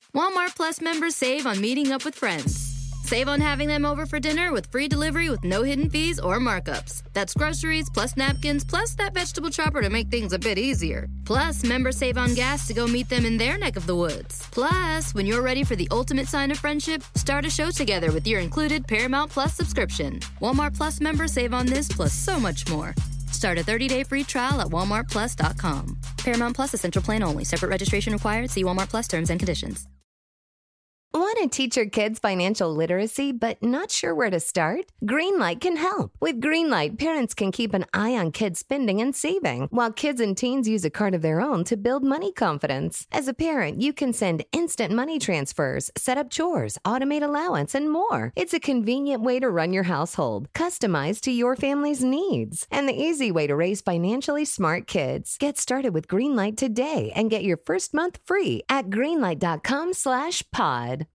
Walmart Plus members save on meeting up with friends. Save on having them over for dinner with free delivery with no hidden fees or markups. That's groceries, plus napkins, plus that vegetable chopper to make things a bit easier. Plus, members save on gas to go meet them in their neck of the woods. Plus, when you're ready for the ultimate sign of friendship, start a show together with your included Paramount Plus subscription. Walmart Plus members save on this plus so much more. Start a 30-day free trial at walmartplus.com. Paramount Plus Essential Plan only. Separate registration required. See Walmart Plus terms and conditions. Want to teach your kids financial literacy but not sure where to start? Greenlight can help. With Greenlight, parents can keep an eye on kids' spending and saving, while kids and teens use a card of their own to build money confidence. As a parent, you can send instant money transfers, set up chores, automate allowance, and more. It's a convenient way to run your household, customized to your family's needs, and the easy way to raise financially smart kids. Get started with Greenlight today and get your first month free at greenlight.com/pod.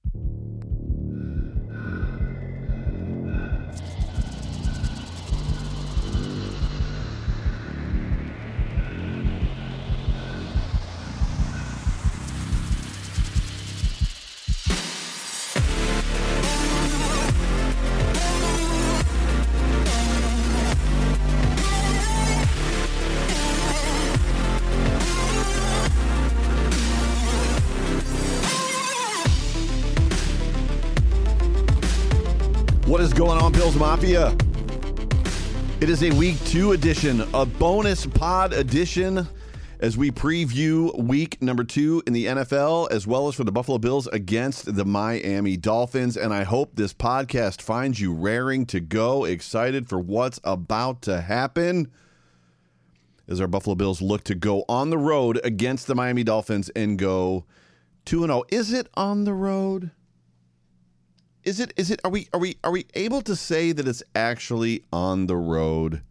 What is going on, Bills Mafia? It is a week 2 edition, a bonus pod edition, as we preview week number 2 in the NFL, as well as for the Buffalo Bills against the Miami Dolphins. And I hope this podcast finds you raring to go, excited for what's about to happen, as our Buffalo Bills look to go on the road against the Miami Dolphins and go 2-0. Is it on the road? Is it? Are we able to say that it's actually on the road?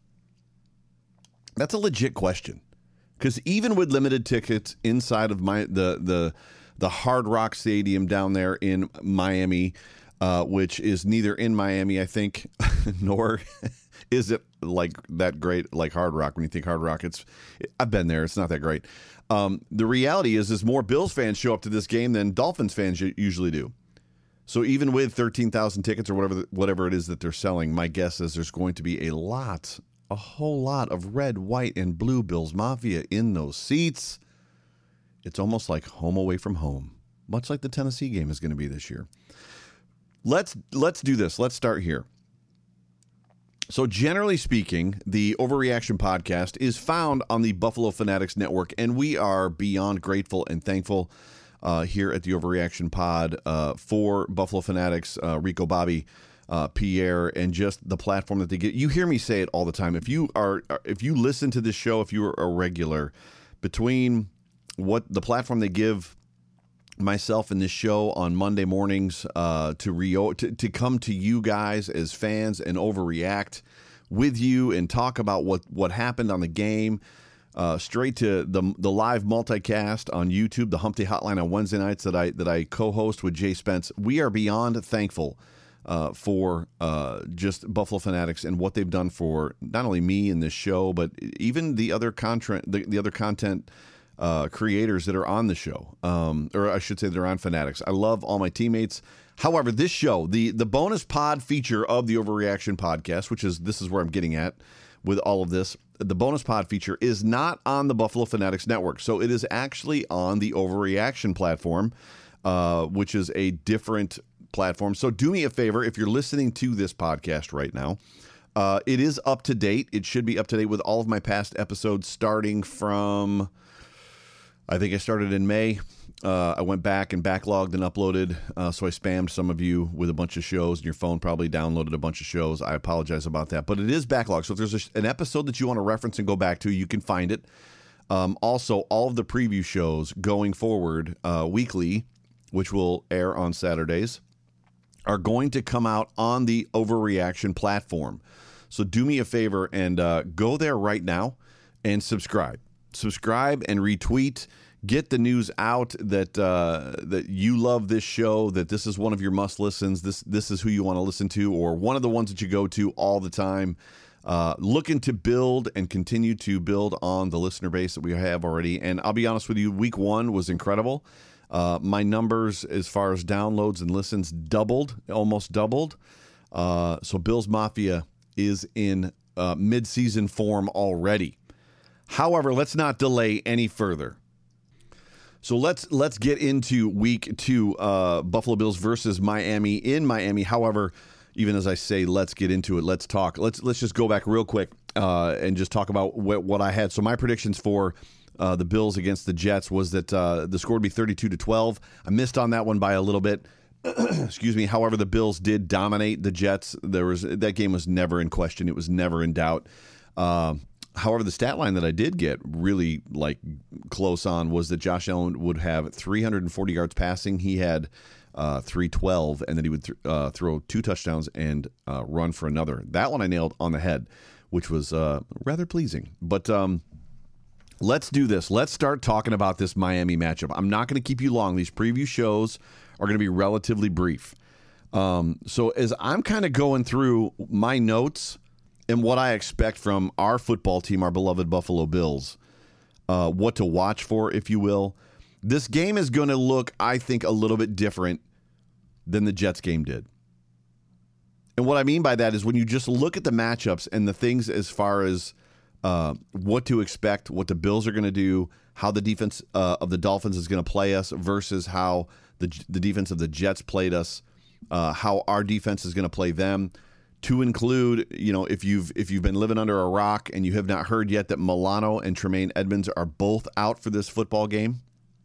That's a legit question, because even with limited tickets inside of the Hard Rock Stadium down there in Miami, which is neither in Miami, I think, nor is it like that great like Hard Rock. When you think Hard Rock, I've been there. It's not that great. The reality is more Bills fans show up to this game than Dolphins fans usually do. So even with 13,000 tickets or whatever it is that they're selling, my guess is there's going to be a whole lot of red, white, and blue Bills Mafia in those seats. It's almost like home away from home, much like the Tennessee game is going to be this year. Let's do this. Let's start here. So generally speaking, the Overreaction Podcast is found on the Buffalo Fanatics Network, and we are beyond grateful and thankful here at the Overreaction Pod for Buffalo Fanatics, Rico, Bobby, Pierre, and just the platform that they get. You hear me say it all the time. If you listen to this show, if you are a regular, between what the platform they give myself and this show on Monday mornings to come to you guys as fans and overreact with you and talk about what happened on the game. Straight to the live multicast on YouTube, the Humpty Hotline on Wednesday nights that I co-host with Jay Spence. We are beyond thankful for just Buffalo Fanatics and what they've done for not only me in this show, but even the other content creators that are on the show, or I should say they're on Fanatics. I love all my teammates. However, this show, the bonus pod feature of the Overreaction Podcast, this is where I'm getting at with all of this. The bonus pod feature is not on the Buffalo Fanatics Network. So it is actually on the Overreaction platform, which is a different platform. So do me a favor, if you're listening to this podcast right now, it is up to date. It should be up to date with all of my past episodes starting from, I think I started in May. I went back and backlogged and uploaded, so I spammed some of you with a bunch of shows, and your phone probably downloaded a bunch of shows. I apologize about that, but it is backlogged. So if there's an episode that you want to reference and go back to, you can find it. Also, all of the preview shows going forward weekly, which will air on Saturdays, are going to come out on the Overreaction platform. So do me a favor and go there right now and subscribe. Subscribe and retweet. Get the news out that you love this show, that this is one of your must listens. This is who you want to listen to, or one of the ones that you go to all the time. Looking to build and continue to build on the listener base that we have already. And I'll be honest with you, week 1 was incredible. My numbers as far as downloads and listens almost doubled. So Bills Mafia is in mid-season form already. However, let's not delay any further. So let's get into week 2, Buffalo Bills versus Miami in Miami. However, even as I say, let's get into it. Let's talk. Let's just go back real quick and just talk about what I had. So my predictions for the Bills against the Jets was that the score would be 32-12. I missed on that one by a little bit. Excuse me. However, the Bills did dominate the Jets. That game was never in question. It was never in doubt. However, the stat line that I did get really close on was that Josh Allen would have 340 yards passing. He had 312, and then he would throw 2 touchdowns and run for another. That one I nailed on the head, which was rather pleasing. But let's do this. Let's start talking about this Miami matchup. I'm not going to keep you long. These preview shows are going to be relatively brief. So as I'm kind of going through my notes and what I expect from our football team, our beloved Buffalo Bills, what to watch for, if you will, this game is going to look, I think, a little bit different than the Jets game did. And what I mean by that is when you just look at the matchups and the things as far as what to expect, what the Bills are going to do, how the defense of the Dolphins is going to play us versus how the defense of the Jets played us, how our defense is going to play them. To include, if you've been living under a rock and you have not heard yet that Milano and Tremaine Edmonds are both out for this football game,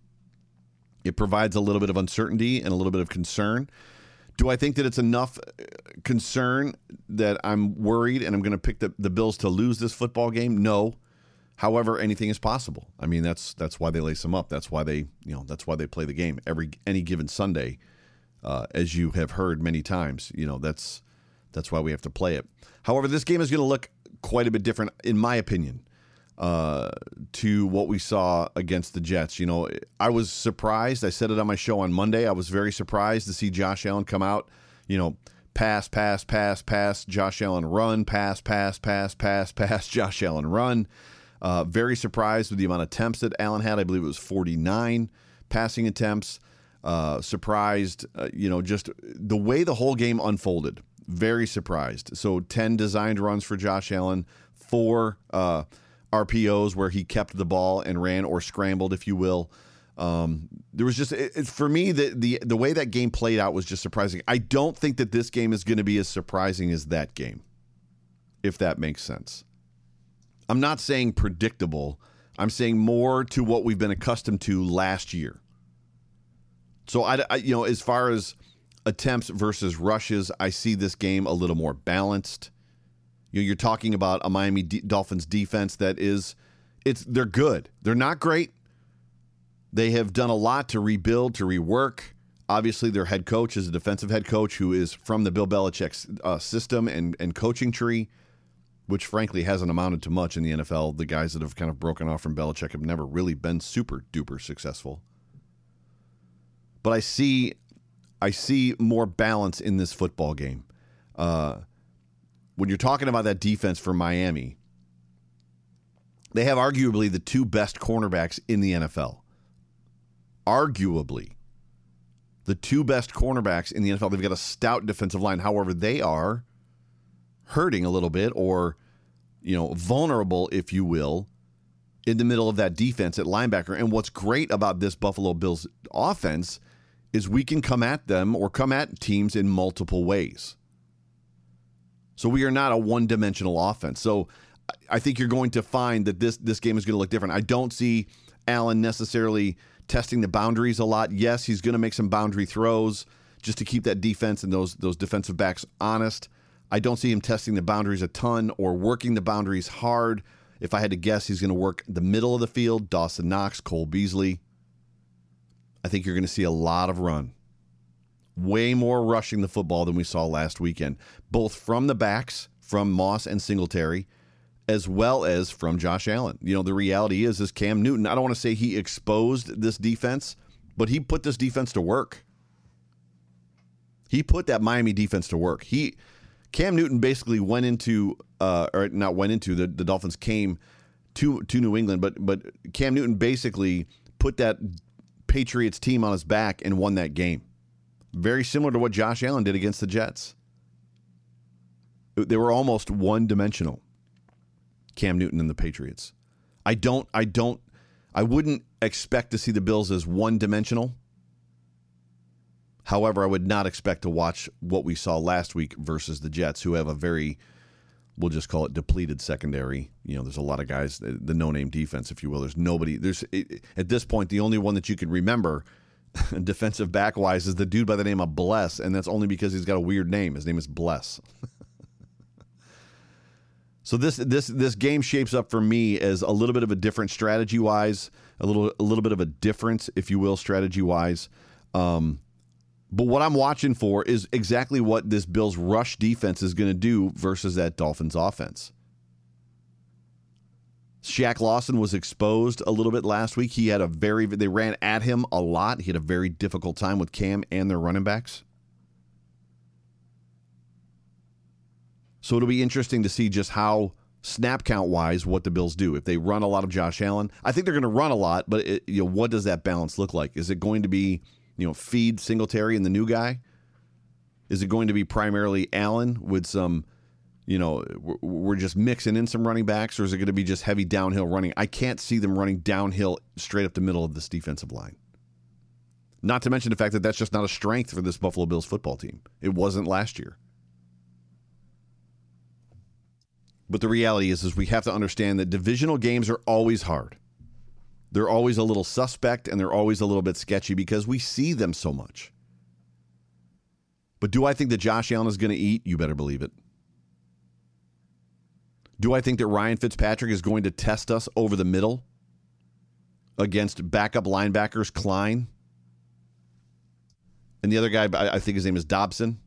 it provides a little bit of uncertainty and a little bit of concern. Do I think that it's enough concern that I'm worried and I'm going to pick the Bills to lose this football game? No. However, anything is possible. I mean, that's why they lace them up. That's why they play the game any given Sunday, as you have heard many times. That's why we have to play it. However, this game is going to look quite a bit different, in my opinion, to what we saw against the Jets. I was surprised. I said it on my show on Monday. I was very surprised to see Josh Allen come out, pass, Josh Allen run, pass, Josh Allen run. Very surprised with the amount of attempts that Allen had. I believe it was 49 passing attempts. Surprised, just the way the whole game unfolded. Very surprised. So 10 designed runs for Josh Allen, 4 RPOs where he kept the ball and ran or scrambled, if you will. There was just for me the way that game played out was just surprising. I don't think that this game is going to be as surprising as that game, if that makes sense. I'm not saying predictable. I'm saying more to what we've been accustomed to last year. So I as far as attempts versus rushes, I see this game a little more balanced. You're talking about a Miami Dolphins defense that they're good. They're not great. They have done a lot to rebuild, to rework. Obviously, their head coach is a defensive head coach who is from the Bill Belichick system and coaching tree, which frankly hasn't amounted to much in the NFL. The guys that have kind of broken off from Belichick have never really been super duper successful. But I see more balance in this football game. When you're talking about that defense for Miami, they have arguably the 2 best cornerbacks in the NFL. Arguably. The 2 best cornerbacks in the NFL. They've got a stout defensive line. However, they are hurting a little bit or, vulnerable, if you will, in the middle of that defense at linebacker. And what's great about this Buffalo Bills offense is we can come at them or come at teams in multiple ways. So we are not a one-dimensional offense. So I think you're going to find that this game is going to look different. I don't see Allen necessarily testing the boundaries a lot. Yes, he's going to make some boundary throws just to keep that defense and those defensive backs honest. I don't see him testing the boundaries a ton or working the boundaries hard. If I had to guess, he's going to work the middle of the field, Dawson Knox, Cole Beasley. I think you're going to see a lot of run. Way more rushing the football than we saw last weekend, both from the backs, from Moss and Singletary, as well as from Josh Allen. The reality is Cam Newton, I don't want to say he exposed this defense, but he put this defense to work. He put that Miami defense to work. Cam Newton basically the Dolphins came to New England, but Cam Newton basically put that Patriots team on his back and won that game. Very similar to what Josh Allen did against the Jets. They were almost one-dimensional, Cam Newton and the Patriots. I wouldn't expect to see the Bills as one-dimensional. However, I would not expect to watch what we saw last week versus the Jets, who have a very, we'll just call it depleted secondary. There's a lot of guys, the no-name defense, if you will. There's nobody. At this point, the only one that you can remember defensive back-wise is the dude by the name of Bless, and that's only because he's got a weird name. His name is Bless. So this game shapes up for me as a little bit of a different strategy-wise, a little bit of a difference, if you will, strategy-wise. But what I'm watching for is exactly what this Bills rush defense is going to do versus that Dolphins offense. Shaq Lawson was exposed a little bit last week. They ran at him a lot. He had a very difficult time with Cam and their running backs. So it'll be interesting to see just how snap count wise what the Bills do. If they run a lot of Josh Allen, I think they're going to run a lot, but what does that balance look like? Is it going to be feed Singletary and the new guy? Is it going to be primarily Allen with some, we're just mixing in some running backs, or is it going to be just heavy downhill running? I can't see them running downhill straight up the middle of this defensive line. Not to mention the fact that that's just not a strength for this Buffalo Bills football team. It wasn't last year. But the reality is we have to understand that divisional games are always hard. They're always a little suspect, and they're always a little bit sketchy because we see them so much. But do I think that Josh Allen is going to eat? You better believe it. Do I think that Ryan Fitzpatrick is going to test us over the middle against backup linebackers Klein? And the other guy, I think his name is Dobson.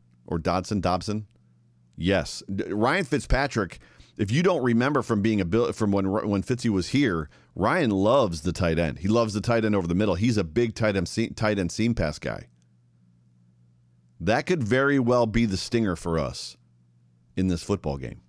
Yes. Ryan Fitzpatrick, if you don't remember from being from when Fitzy was here, Ryan loves the tight end. He loves the tight end over the middle. He's a big tight end seam pass guy. That could very well be the stinger for us in this football game.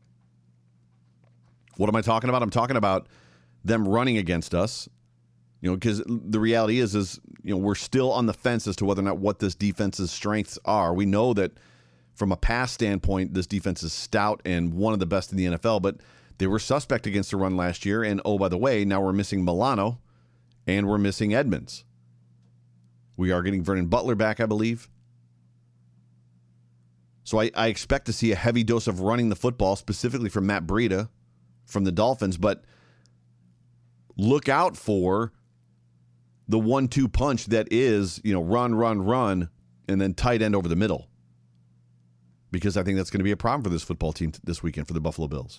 What am I talking about? I'm talking about them running against us. Because the reality is we're still on the fence as to whether or not what this defense's strengths are. We know that from a pass standpoint, this defense is stout and one of the best in the NFL, but they were suspect against the run last year. And, oh, by the way, now we're missing Milano and we're missing Edmonds. We are getting Vernon Butler back, I believe. So I expect to see a heavy dose of running the football, specifically from Matt Breida from the Dolphins, but look out for the 1-2 punch that is, run, and then tight end over the middle. Because I think that's going to be a problem for this football team this weekend for the Buffalo Bills.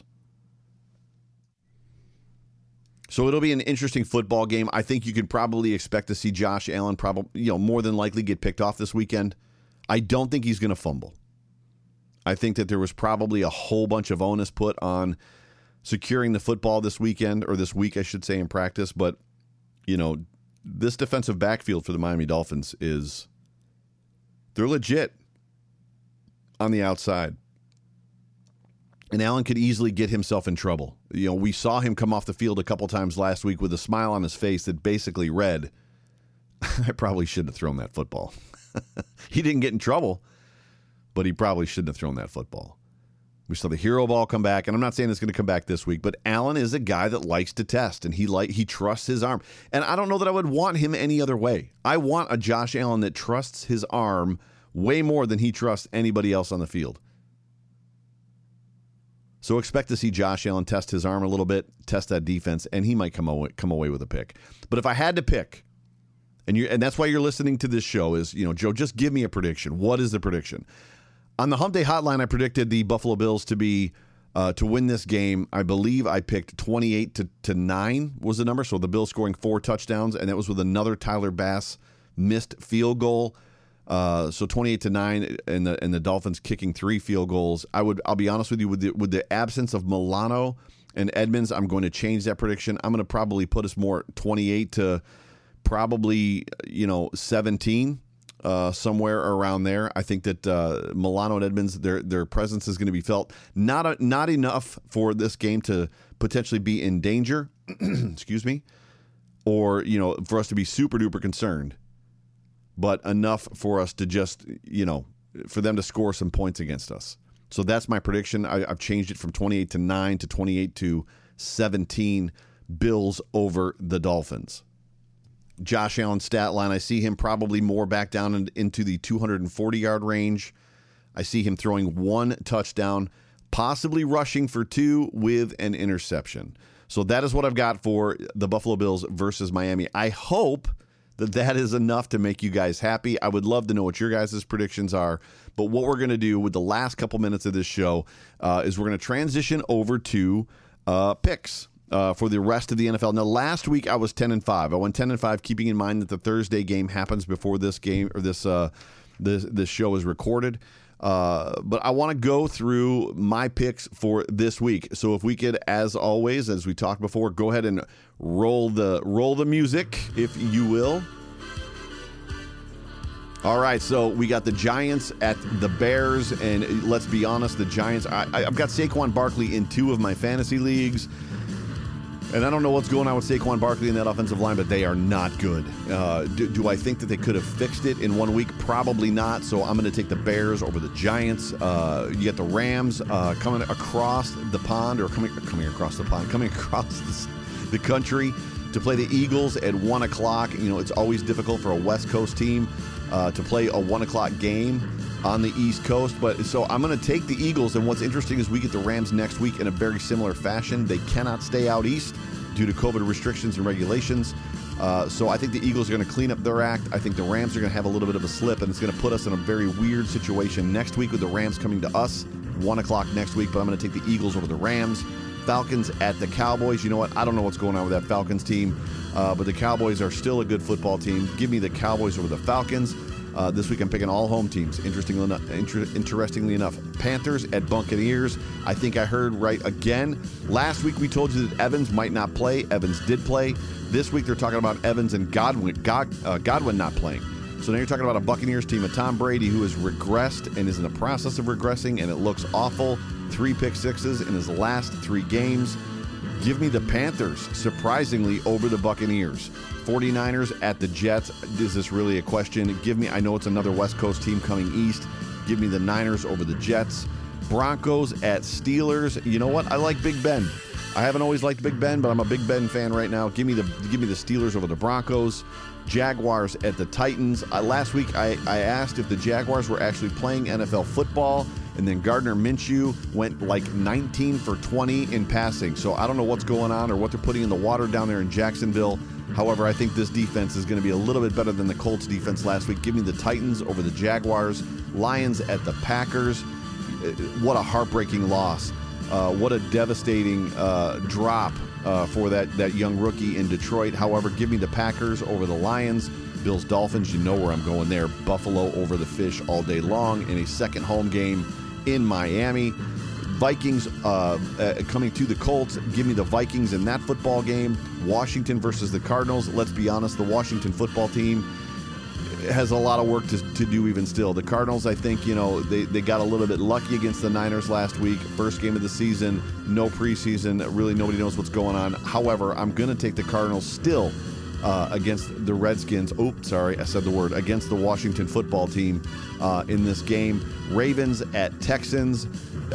So it'll be an interesting football game. I think you could probably expect to see Josh Allen more than likely get picked off this weekend. I don't think he's going to fumble. I think that there was probably a whole bunch of onus put on securing the football this weekend, or this week, I should say, in practice. But, this defensive backfield for the Miami Dolphins they're legit on the outside. And Allen could easily get himself in trouble. We saw him come off the field a couple times last week with a smile on his face that basically read, I probably shouldn't have thrown that football. He didn't get in trouble, but he probably shouldn't have thrown that football. We saw the hero ball come back, and I'm not saying it's going to come back this week, but Allen is a guy that likes to test, and he trusts his arm. And I don't know that I would want him any other way. I want a Josh Allen that trusts his arm way more than he trusts anybody else on the field. So expect to see Josh Allen test his arm a little bit, test that defense, and he might come away with a pick. But if I had to pick, and that's why you're listening to this show, is, Joe, just give me a prediction. What is the prediction? On the Hump Day Hotline, I predicted the Buffalo Bills to win this game. I believe I picked 28-9 was the number. So the Bills scoring 4 touchdowns, and that was with another Tyler Bass missed field goal. So 28-9, and the Dolphins kicking 3 field goals. I'll be honest with you, with the absence of Milano and Edmonds, I'm going to change that prediction. I'm going to probably put us more 28 to probably 17. Somewhere around there. I think that Milano and Edmonds, their presence is going to be felt. Not enough for this game to potentially be in danger. Excuse me. or, for us to be super duper concerned, but enough for us to just, for them to score some points against us. So that's my prediction. I've changed it from 28-9 to 28-17. Bills over the Dolphins. Josh Allen's stat line, I see him probably more back down into the 240-yard range. I see him throwing 1 touchdown, possibly rushing for 2 with an interception. So that is what I've got for the Buffalo Bills versus Miami. I hope that is enough to make you guys happy. I would love to know what your guys' predictions are. But what we're going to do with the last couple minutes of this show is we're going to transition over to picks. For the rest of the NFL. Now, last week I was 10-5. I went 10-5, keeping in mind that the Thursday game happens before this game or this show is recorded. But I want to go through my picks for this week. So if we could, as always, as we talked before, go ahead and roll the music, if you will. All right, so we got the Giants at the Bears, and let's be honest, the Giants. I've got Saquon Barkley in 2 of my fantasy leagues. And I don't know what's going on with Saquon Barkley in that offensive line, but they are not good. Do I think that they could have fixed it in 1 week? Probably not. So I'm going to take the Bears over the Giants. You got the Rams coming across the pond, or coming across the country to play the Eagles at 1 o'clock. It's always difficult for a West Coast team to play a 1 o'clock game on the East Coast. But so I'm going to take the Eagles. And what's interesting is we get the Rams next week in a very similar fashion. They cannot stay out east due to COVID restrictions and regulations. So I think the Eagles are going to clean up their act. I think the Rams are going to have a little bit of a slip, and it's going to put us in a very weird situation next week with the Rams coming to us 1 o'clock next week. But I'm going to take the Eagles over the Rams. Falcons at the Cowboys. You know what? I don't know what's going on with that Falcons team, but the Cowboys are still a good football team. Give me the Cowboys over the Falcons. This week I'm picking all home teams, interestingly enough. Panthers at Buccaneers. I think I heard right again. Last week we told you that Evans might not play. Evans did play. This week they're talking about Evans and Godwin not playing. So now you're talking about a Buccaneers team of Tom Brady who has regressed and is in the process of regressing, and it looks awful. 3 pick-sixes in his last 3 games. Give me the Panthers, surprisingly, over the Buccaneers. 49ers at the Jets. Is this really a question? I know it's another West Coast team coming east. Give me the Niners over the Jets. Broncos at Steelers. You know what? I like Big Ben. I haven't always liked Big Ben, but I'm a Big Ben fan right now. Give me the Steelers over the Broncos. Jaguars at the Titans. Last week I asked if the Jaguars were actually playing NFL football, and then Gardner Minshew went like 19 for 20 in passing. So I don't know what's going on or what they're putting in the water down there in Jacksonville. However, I think this defense is going to be a little bit better than the Colts defense last week. Give me the Titans over the Jaguars. Lions at the Packers. What a heartbreaking loss. What a devastating drop for that young rookie in Detroit. However, give me the Packers over the Lions. Bills, Dolphins, you know where I'm going there. Buffalo over the Fish all day long in a second home game in Miami. Vikings coming to the Colts. Give me the Vikings in that football game. Washington versus the Cardinals. Let's be honest, the Washington football team has a lot of work to do even still. The Cardinals, I think, they got a little bit lucky against the Niners last week. First game of the season, no preseason. Really, nobody knows what's going on. However, I'm going to take the Cardinals still against the Redskins. Oops, sorry, I said the word. Against the Washington football team in this game. Ravens at Texans.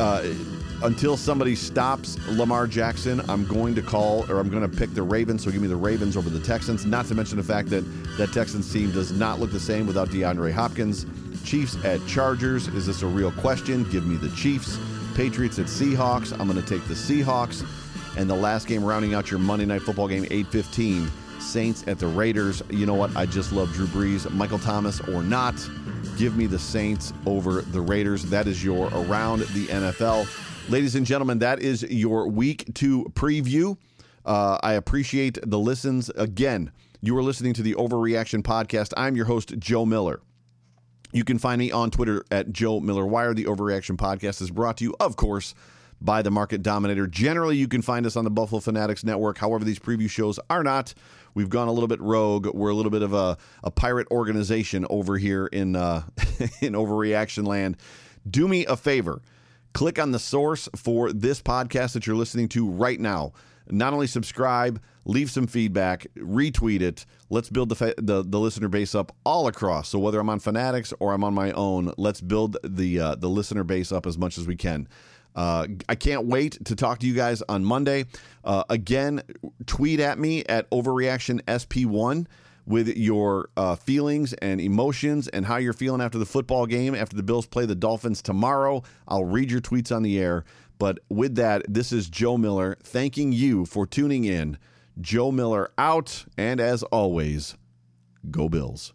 Until somebody stops Lamar Jackson, I'm going to pick the Ravens. So give me the Ravens over the Texans. Not to mention the fact that that Texans team does not look the same without DeAndre Hopkins. Chiefs at Chargers. Is this a real question? Give me the Chiefs. Patriots at Seahawks. I'm going to take the Seahawks. And the last game rounding out your Monday Night Football game, 8:15. Saints at the Raiders. You know what? I just love Drew Brees. Michael Thomas or not. Give me the Saints over the Raiders. That is your Around the NFL. Ladies and gentlemen, that is your Week 2 preview. I appreciate the listens. Again, you are listening to the Overreaction Podcast. I'm your host, Joe Miller. You can find me on Twitter at Joe Miller Wire. The Overreaction Podcast is brought to you, of course, by the Market Dominator. Generally, you can find us on the Buffalo Fanatics Network. However, these preview shows are not. We've gone a little bit rogue. We're a little bit of a pirate organization over here in Overreaction Land. Do me a favor. Click on the source for this podcast that you're listening to right now. not only subscribe, leave some feedback, retweet it. Let's build the listener base up all across. So whether I'm on Fanatics or I'm on my own, let's build the listener base up as much as we can. I can't wait to talk to you guys on Monday. Again, tweet at me at OverreactionSP1 with your feelings and emotions and how you're feeling after the football game, after the Bills play the Dolphins tomorrow. I'll read your tweets on the air. But with that, this is Joe Miller thanking you for tuning in. Joe Miller out, and as always, go Bills.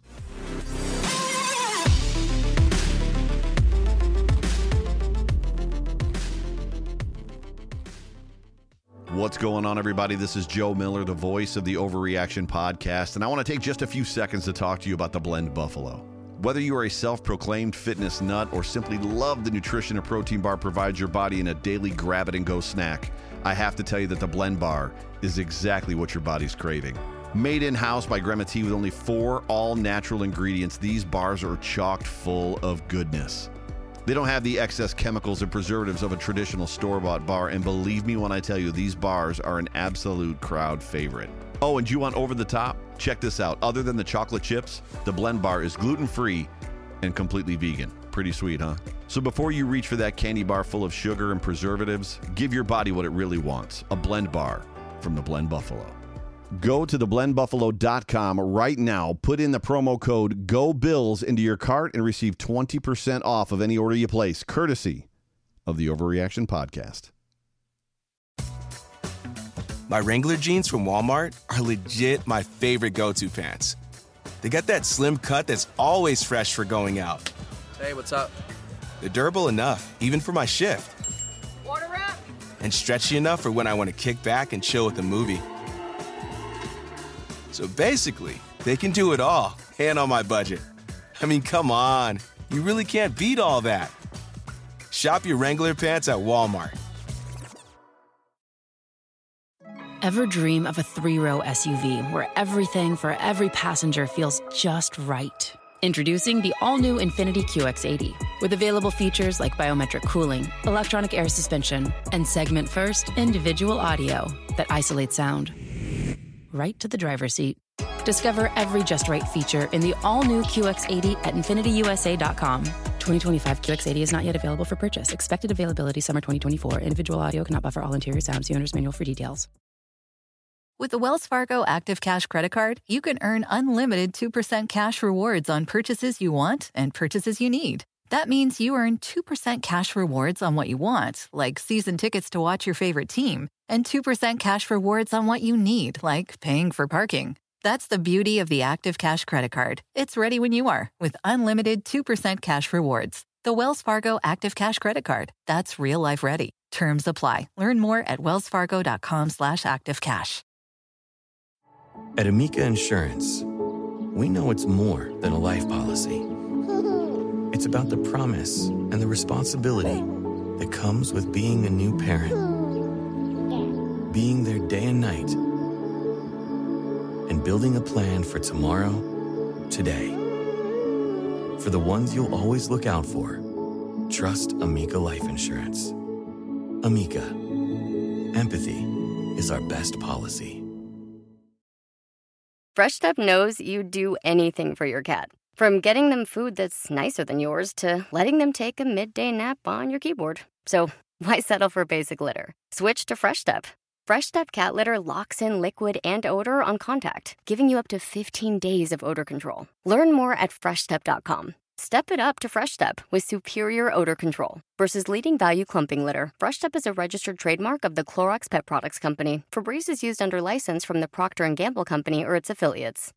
What's going on, everybody? This is Joe Miller, the voice of the Overreaction Podcast, and I want to take just a few seconds to talk to you about the Blend Buffalo. Whether you are a self-proclaimed fitness nut or simply love the nutrition a protein bar provides your body in a daily grab-it-and-go snack, I have to tell you that the Blend Bar is exactly what your body's craving. Made in-house by Grandma T with only 4 all-natural ingredients, these bars are chocked full of goodness. They don't have the excess chemicals and preservatives of a traditional store-bought bar, and believe me when I tell you, these bars are an absolute crowd favorite. Oh, and do you want over the top? Check this out. Other than the chocolate chips, the Blend Bar is gluten-free and completely vegan. Pretty sweet, huh? So before you reach for that candy bar full of sugar and preservatives, give your body what it really wants, a Blend Bar from the Blend Buffalo. Go to theblendbuffalo.com right now, put in the promo code GOBILLS into your cart, and receive 20% off of any order you place, courtesy of the Overreaction Podcast. My Wrangler jeans from Walmart are legit my favorite go-to pants. They got that slim cut that's always fresh for going out. Hey, what's up? They're durable enough, even for my shift. Order wrap? And stretchy enough for when I want to kick back and chill with a movie. So basically, they can do it all, and on my budget. I mean, come on. You really can't beat all that. Shop your Wrangler pants at Walmart. Ever dream of a 3-row SUV where everything for every passenger feels just right? Introducing the all-new Infiniti QX80. With available features like biometric cooling, electronic air suspension, and segment-first individual audio that isolates sound right to the driver's seat. Discover every just right feature in the all-new QX80 at InfinityUSA.com. 2025 QX80 is not yet available for purchase. Expected availability summer 2024. Individual audio cannot buffer all interior sounds. See owner's manual for details. With the Wells Fargo Active Cash Credit Card, you can earn unlimited 2% cash rewards on purchases you want and purchases you need. That means you earn 2% cash rewards on what you want, like season tickets to watch your favorite team, and 2% cash rewards on what you need, like paying for parking. That's the beauty of the Active Cash Credit Card. It's ready when you are, with unlimited 2% cash rewards. The Wells Fargo Active Cash Credit Card. That's real life ready. Terms apply. Learn more at wellsfargo.com/activecash. At Amica Insurance, we know it's more than a life policy. It's about the promise and the responsibility that comes with being a new parent. Being there day and night. And building a plan for tomorrow, today. For the ones you'll always look out for, trust Amica Life Insurance. Amica. Empathy is our best policy. Fresh Step knows you'd do anything for your cat. From getting them food that's nicer than yours to letting them take a midday nap on your keyboard. So why settle for basic litter? Switch to Fresh Step. Fresh Step cat litter locks in liquid and odor on contact, giving you up to 15 days of odor control. Learn more at freshstep.com. Step it up to Fresh Step with superior odor control. Versus leading value clumping litter, Fresh Step is a registered trademark of the Clorox Pet Products Company. Febreze is used under license from the Procter & Gamble Company or its affiliates.